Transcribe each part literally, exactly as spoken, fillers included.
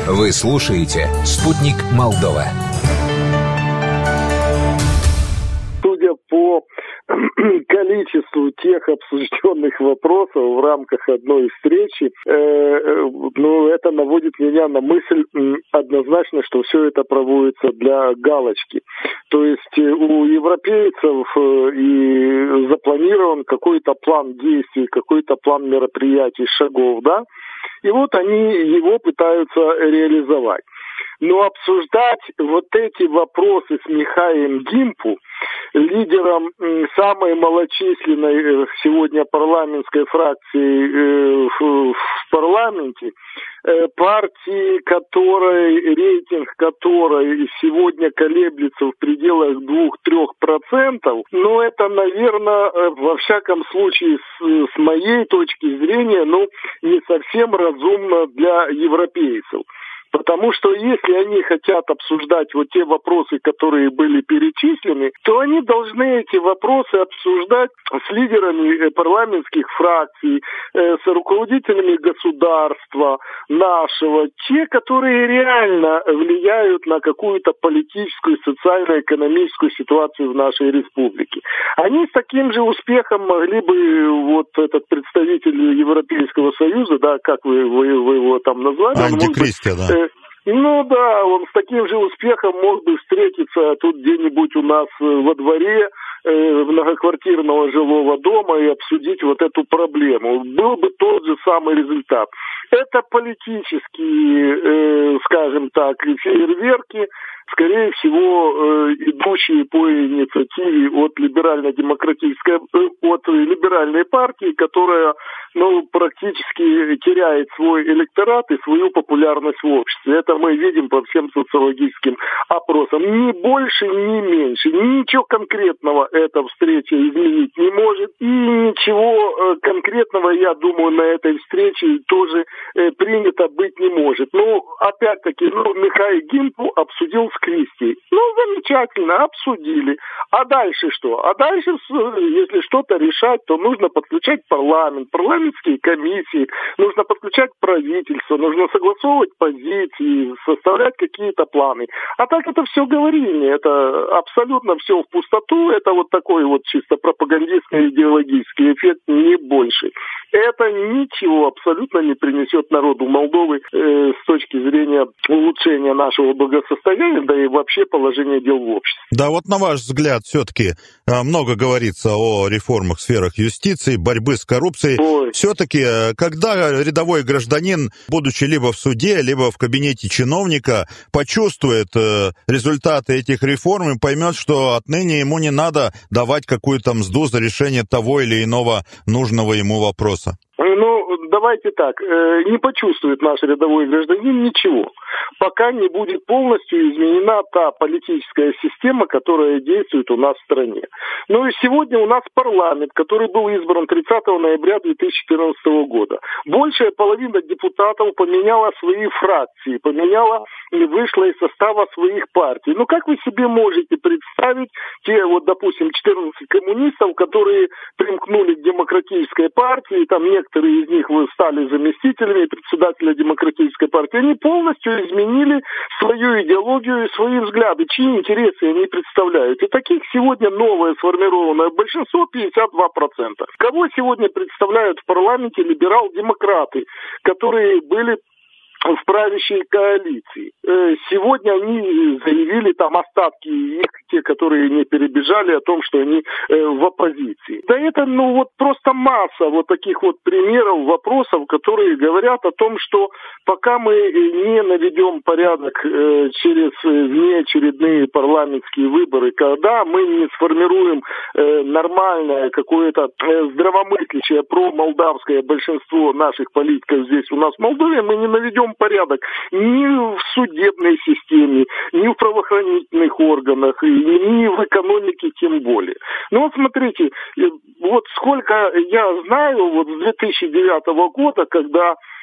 Вы слушаете «Спутник Молдова». Судя по количеству тех обсужденных вопросов в рамках одной встречи, э, ну, это наводит меня на мысль э, однозначно, что все это проводится для галочки. То есть у европейцев э, и запланирован какой-то план действий, какой-то план мероприятий, шагов, да, и вот они его пытаются реализовать. Но обсуждать вот эти вопросы с Михаилом Гимпу, лидером самой малочисленной сегодня парламентской фракции в парламенте, партии, которой, рейтинг которой сегодня колеблется в пределах двух-трёх процентов, но это, наверное, во всяком случае, с, с моей точки зрения, ну, не совсем разумно для европейцев. Потому что если они хотят обсуждать вот те вопросы, которые были перечислены, то они должны эти вопросы обсуждать с лидерами парламентских фракций, с руководителями государства нашего, те, которые реально влияют на какую-то политическую, социально-экономическую ситуацию в нашей республике. Они с таким же успехом могли бы, вот этот представитель Европейского Союза, да, как вы, вы, вы его там назвали? Антикристия, да. Ну да, он с таким же успехом мог бы встретиться тут где-нибудь у нас во дворе э, многоквартирного жилого дома и обсудить вот эту проблему. Был бы тот же самый результат. Это политические, э, скажем так, фейерверки, скорее всего, э, идущие по инициативе от либерально-демократической, э, от либеральной партии, которая, ну, практически теряет свой электорат и свою популярность в обществе. Это мы видим по всем социологическим опросам. Ни больше, ни меньше. Ничего конкретного эта встреча изменить не может. И ничего э, конкретного, я думаю, на этой встрече тоже э, принято быть не может. Ну, опять-таки, ну, Михаил Гимпу обсудил с Кристией. Ну, замечательно, обсудили. А дальше что? А дальше, если что-то решать, то нужно подключать парламент, парламентские комиссии, нужно подключать правительство, нужно согласовывать позиции, составлять какие-то планы. А так это все говорение, это абсолютно все в пустоту, это вот такой вот чисто пропагандистский идеологический эффект, не больше. Это ничего абсолютно не принесет народу Молдовы э, с точки зрения улучшения нашего благосостояния, да и вообще положения дел в обществе. Да, вот на ваш взгляд, все-таки много говорится о реформах в сферах юстиции, борьбы с коррупцией. Ой. Все-таки, когда рядовой гражданин, будучи либо в суде, либо в кабинете чиновника, почувствует результаты этих реформ и поймет, что отныне ему не надо давать какую-то мзду за решение того или иного нужного ему вопроса? Ну, давайте так, не почувствует наш рядовой гражданин ничего, пока не будет полностью изменена та политическая система, которая действует у нас в стране. Ну и сегодня у нас парламент, который был избран тридцатого ноября две тысячи четырнадцатого года. Большая половина депутатов поменяла свои фракции, поменяла и вышла из состава своих партий. Ну как вы себе можете представить те, вот, допустим, четырнадцать коммунистов, которые примкнули к демократической партии, там некоторые из них стали заместителями председателя демократической партии, они полностью изменили свою идеологию и свои взгляды, чьи интересы они представляют. И таких сегодня новое сформированное большинство пятьдесят два процента. Кого сегодня представляют в парламенте либерал-демократы, которые были в правящей коалиции. Сегодня они заявили, там остатки их, те, которые не перебежали, о том, что они в оппозиции. Да это, ну, вот просто масса вот таких вот примеров, вопросов, которые говорят о том, что пока мы не наведем порядок через внеочередные парламентские выборы, когда мы не сформируем нормальное какое-то здравомыслящее промолдавское большинство наших политиков здесь у нас в Молдове, мы не наведем порядок ни в судебной системе, ни в правоохранительных органах, ни в экономике тем более. Ну вот смотрите, вот сколько я знаю, вот с две тысячи девятого года, когда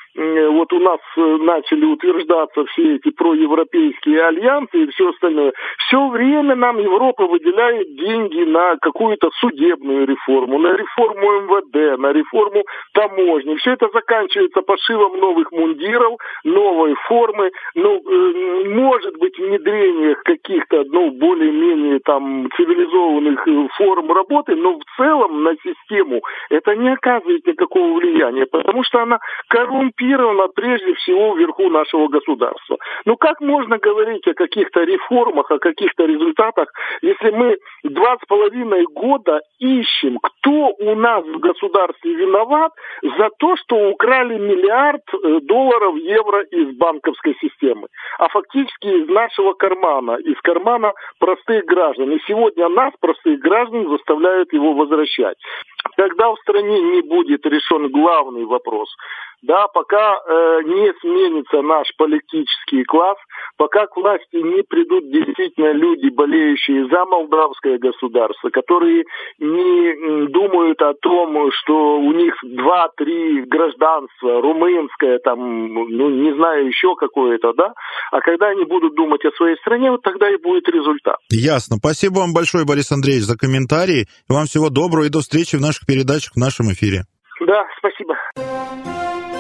вот у нас начали утверждаться все эти проевропейские альянсы и все остальное, все время нам Европа выделяет деньги на какую-то судебную реформу, на реформу эм вэ дэ, на реформу таможни. Все это заканчивается пошивом новых мундиров, новой формы, ну, может быть, внедрение каких-то, ну, более-менее там цивилизованных форм работы, но в целом на систему это не оказывает никакого влияния, потому что она коррумпирована прежде всего вверху нашего государства. Ну как можно говорить о каких-то реформах, о каких-то результатах, если мы два с половиной года ищем, кто у нас в государстве виноват за то, что украли миллиард долларов, евро из банковской системы, а фактически из нашего кармана, из кармана простых граждан. И сегодня нас, простых граждан, заставляют его возвращать. Когда в стране не будет решен главный вопрос, да, пока э, не сменится наш политический класс, пока к власти не придут действительно люди, болеющие за молдавское государство, которые не думают о том, что у них два-три гражданства, румынское, там, ну, не знаю, еще какое-то, да, а когда они будут думать о своей стране, вот тогда и будет результат. Ясно. Спасибо вам большое, Борис Андреевич, за комментарии. Вам всего доброго и до встречи в наших передачах в нашем эфире. Да, спасибо.